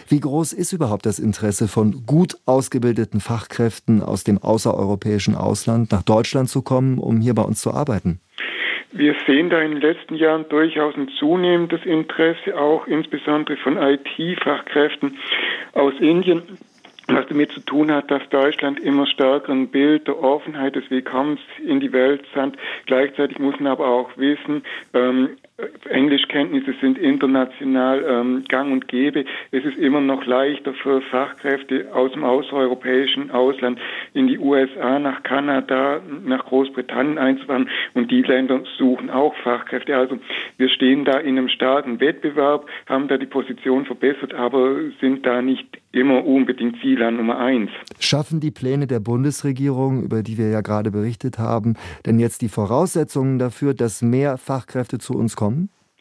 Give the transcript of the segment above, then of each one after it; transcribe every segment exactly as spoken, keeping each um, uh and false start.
Wie groß ist überhaupt das Interesse von gut ausgebildeten Fachkräften aus dem außereuropäischen Ausland nach Deutschland zu kommen, um hier bei uns zu arbeiten? Wir sehen da in den letzten Jahren durchaus ein zunehmendes Interesse, auch insbesondere von I T-Fachkräften aus Indien, was damit zu tun hat, dass Deutschland immer stärker ein Bild der Offenheit des Willkommens in die Welt sendet. Gleichzeitig muss man aber auch wissen, ähm, Englischkenntnisse sind international ähm, gang und gäbe. Es ist immer noch leichter für Fachkräfte aus dem außereuropäischen Ausland in die U S A, nach Kanada, nach Großbritannien einzuwandern. Und die Länder suchen auch Fachkräfte. Also wir stehen da in einem starken Wettbewerb, haben da die Position verbessert, aber sind da nicht immer unbedingt Zielland Nummer eins. Schaffen die Pläne der Bundesregierung, über die wir ja gerade berichtet haben, denn jetzt die Voraussetzungen dafür, dass mehr Fachkräfte zu uns kommen?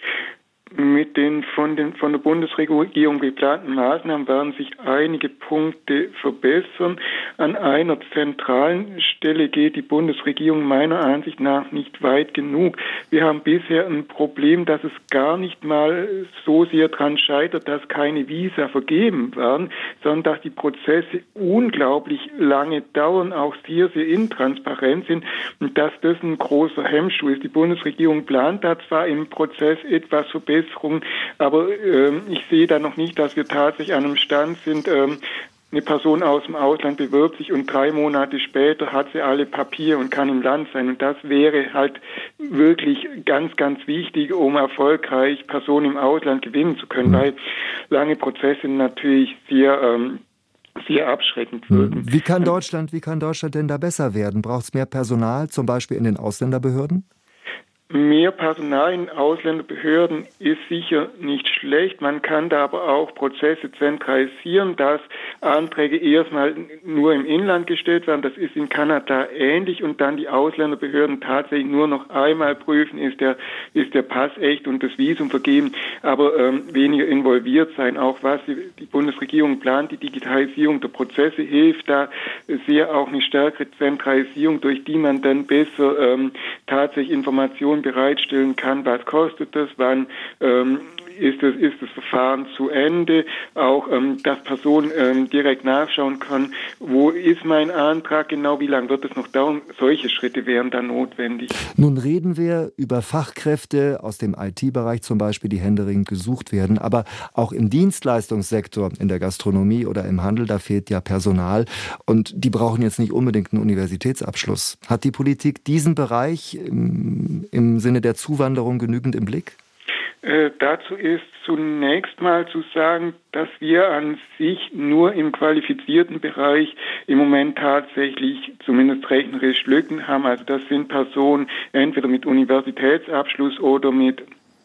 Mit den von, den von der Bundesregierung geplanten Maßnahmen werden sich einige Punkte verbessern. An einer zentralen Stelle geht die Bundesregierung meiner Ansicht nach nicht weit genug. Wir haben bisher ein Problem, dass es gar nicht mal so sehr daran scheitert, dass keine Visa vergeben werden, sondern dass die Prozesse unglaublich lange dauern, auch sehr, sehr intransparent sind und dass das ein großer Hemmschuh ist. Die Bundesregierung plant da zwar im Prozess etwas Verbesserungen, aber ähm, ich sehe da noch nicht, dass wir tatsächlich an einem Stand sind. Ähm, eine Person aus dem Ausland bewirbt sich und drei Monate später hat sie alle Papiere und kann im Land sein. Und das wäre halt wirklich ganz, ganz wichtig, um erfolgreich Personen im Ausland gewinnen zu können, weil lange Prozesse natürlich sehr ähm, sehr abschreckend wirken. Wie kann Deutschland, wie kann Deutschland denn da besser werden? Braucht es mehr Personal, zum Beispiel in den Ausländerbehörden? Mehr Personal in Ausländerbehörden ist sicher nicht schlecht. Man kann da aber auch Prozesse zentralisieren, dass Anträge erstmal nur im Inland gestellt werden. Das ist in Kanada ähnlich und dann die Ausländerbehörden tatsächlich nur noch einmal prüfen, ist der, ist der Pass echt und das Visum vergeben, aber ähm, weniger involviert sein. Auch was die, die Bundesregierung plant, die Digitalisierung der Prozesse hilft da sehr, auch eine stärkere Zentralisierung, durch die man dann besser ähm, tatsächlich Informationen bereitstellen kann, was kostet das, wann ähm, ist das, ist das Verfahren zu Ende, auch ähm, dass Personen ähm, direkt nachschauen können, wo ist mein Antrag genau, wie lange wird es noch dauern, solche Schritte wären dann notwendig. Nun reden wir über Fachkräfte aus dem I T-Bereich zum Beispiel, die händeringend gesucht werden, aber auch im Dienstleistungssektor, in der Gastronomie oder im Handel, da fehlt ja Personal und die brauchen jetzt nicht unbedingt einen Universitätsabschluss. Hat die Politik diesen Bereich im, im Sinne der Zuwanderung genügend im Blick? Äh, dazu ist zunächst mal zu sagen, dass wir an sich nur im qualifizierten Bereich im Moment tatsächlich zumindest rechnerisch Lücken haben. Also das sind Personen entweder mit Universitätsabschluss oder mit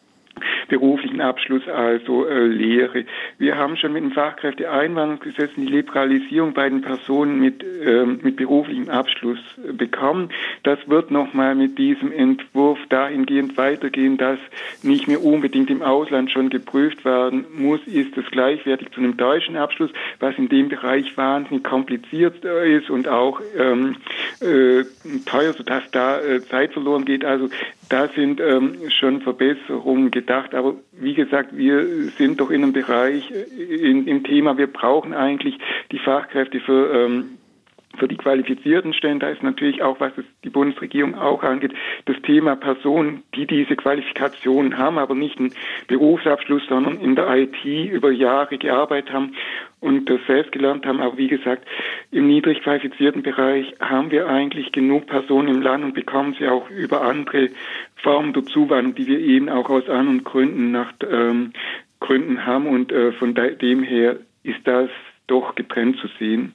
beruflichen Abschluss, also äh, Lehre. Wir haben schon mit dem Fachkräfteeinwanderungsgesetz die Liberalisierung bei den Personen mit, äh, mit beruflichem Abschluss äh, bekommen. Das wird nochmal mit diesem Entwurf dahingehend weitergehen, dass nicht mehr unbedingt im Ausland schon geprüft werden muss, ist es gleichwertig zu einem deutschen Abschluss, was in dem Bereich wahnsinnig kompliziert äh, ist und auch ähm, äh, teuer, sodass da äh, Zeit verloren geht. Also da sind ähm, schon Verbesserungen gedacht, aber wie gesagt, wir sind doch in einem Bereich, in, im Thema, wir brauchen eigentlich die Fachkräfte für ähm, für die qualifizierten Stellen. Da ist natürlich auch, was es die Bundesregierung auch angeht, das Thema Personen, die diese Qualifikationen haben, aber nicht einen Berufsabschluss, sondern in der I T über Jahre gearbeitet haben und das selbst gelernt haben. Aber wie gesagt, im niedrig qualifizierten Bereich haben wir eigentlich genug Personen im Land und bekommen sie auch über andere Formen der Zuwanderung, die wir eben auch aus anderen Gründen nach ähm, Gründen haben und äh, von dem her ist das doch getrennt zu sehen.